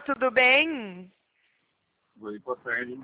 tudo bem? Oi, boa tarde.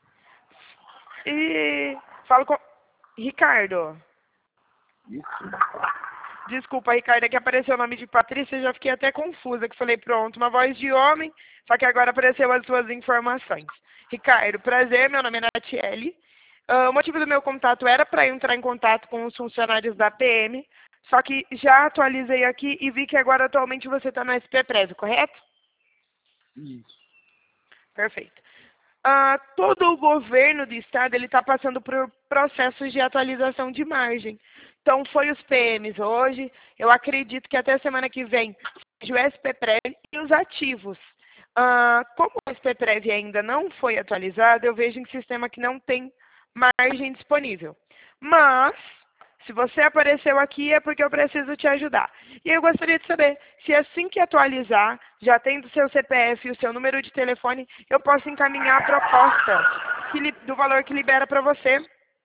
E falo com... Ricardo. Isso. Desculpa, Ricardo, é que apareceu o nome de Patrícia, eu já fiquei até confusa, que falei, pronto, uma voz de homem, só que agora apareceu as suas informações. Ricardo, prazer, meu nome é Natiele. O motivo do meu contato era para entrar em contato com os funcionários da PM, só que já atualizei aqui e vi que agora atualmente você está na SPPrev, correto? Isso. Perfeito. Todo o governo do estado ele está passando por processos de atualização de margem. Então, foi os PMs hoje, eu acredito que até semana que vem seja o SPPrev e os ativos. Como o SPPrev ainda não foi atualizado, eu vejo em sistema que não tem margem disponível. Mas, se você apareceu aqui é porque eu preciso te ajudar. E eu gostaria de saber se assim que atualizar, já tendo seu CPF e o seu número de telefone, eu posso encaminhar a proposta do valor que libera para você.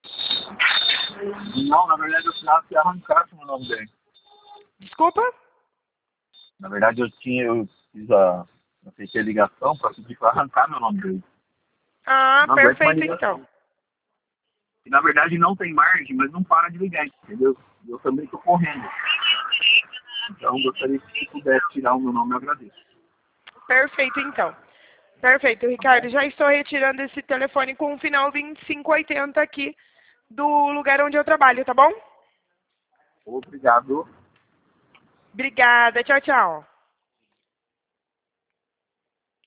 Não, na verdade eu precisava que arrancasse o meu nome dele. Desculpa? Na verdade eu fiz a ligação para pedir para arrancar meu nome dele. Não aguento mais Perfeito ligação. então. E na verdade não tem margem, mas não para de ligar, entendeu? Eu também estou correndo. Então gostaria que se pudesse tirar o meu nome, eu agradeço. Perfeito então. Perfeito, Ricardo. Já estou retirando esse telefone com o final 2580 aqui do lugar onde eu trabalho, tá bom? Obrigado. Obrigada. Tchau, tchau.